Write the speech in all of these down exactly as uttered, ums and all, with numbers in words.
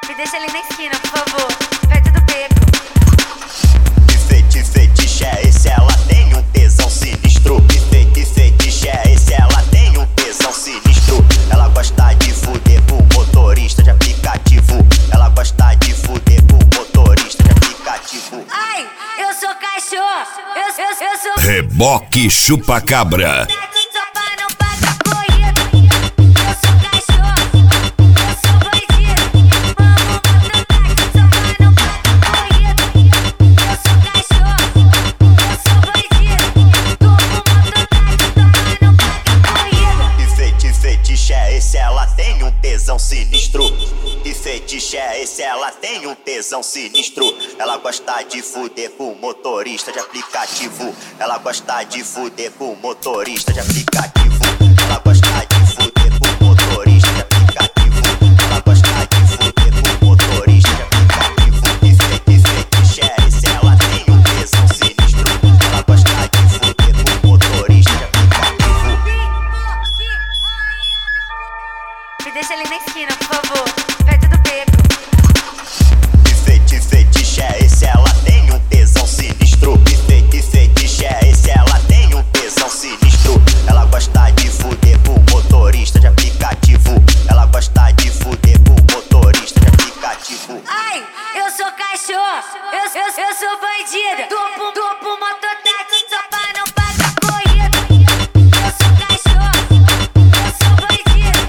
Me deixa ali na esquina, por favor, perto do beco. Que feiti, fetiche é esse? Ela tem um tesão sinistro. Que feiti, fetiche é esse? Ela tem um tesão sinistro. Ela gosta de fuder com motorista de aplicativo. Ela gosta de fuder com motorista de aplicativo. Ai, eu sou cachorro, eu, eu, eu sou Reboque chupa-cabra. Ela tem um tesão sinistro. Que fetiche é esse? Ela tem um tesão sinistro. Ela gosta de fuder com motorista de aplicativo. Ela gosta de fuder com motorista de aplicativo. Ela gosta de fuder com motorista de aplicativo. Ela gosta de fuder com motorista de aplicativo. Que fetiche é esse? Ela tem um tesão sinistro. Ela gosta de fuder com motorista de aplicativo. Me deixa ali na esquina, por favor, perto do beco. Que feiti, fetiche é esse? Ela tem um tesão sinistro. Que feiti, fetiche é esse? Ela tem um tesão sinistro. Ela gosta de fuder com motorista de aplicativo. Ela gosta de fuder com motorista de aplicativo. Ai, eu sou cachorro, eu, eu, eu sou bandida. Topo, topo, mototáxi, só pra não pagar corrida. Eu sou cachorro, eu sou bandida.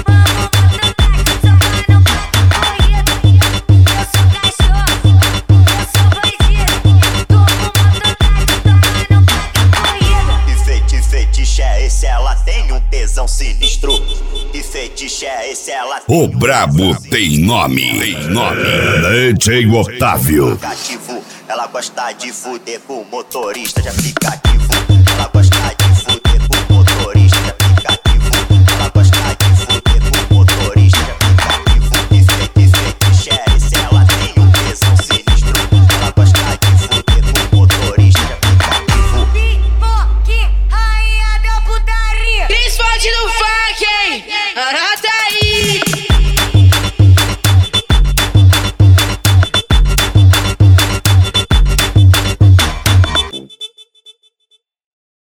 Ela tem um tesão sinistro. Que fetiche é esse? Ela tem O brabo tem nome. Tem nome. D J Otávio. Ela gosta de fuder com motorista de aplicativo.